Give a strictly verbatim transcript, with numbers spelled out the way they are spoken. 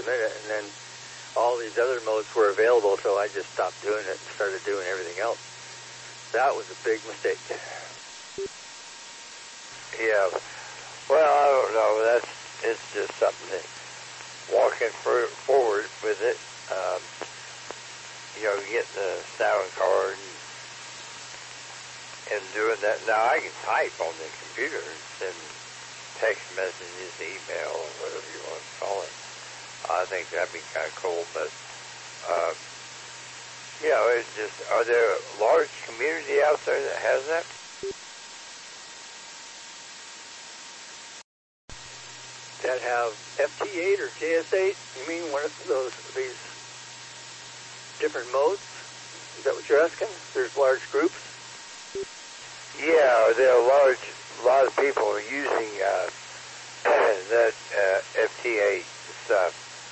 minute, and then all these other modes were available, so I just stopped doing it and started doing everything else. That was a big mistake. Yeah. Well, I don't know. That's it's just something that walking for, forward with it. Um, you know, getting the sound card and, and doing that. Now I can type on the computer and send text messages, email, or whatever you want to call it. I think that'd be kind of cool, but uh, you know, it's just, are there a large community out there that has that? That have F T eight or J S eight? You mean one of those these different modes? Is that what you're asking? There's large groups? Yeah, there are large, a lot of people using uh, that uh, F T eight stuff.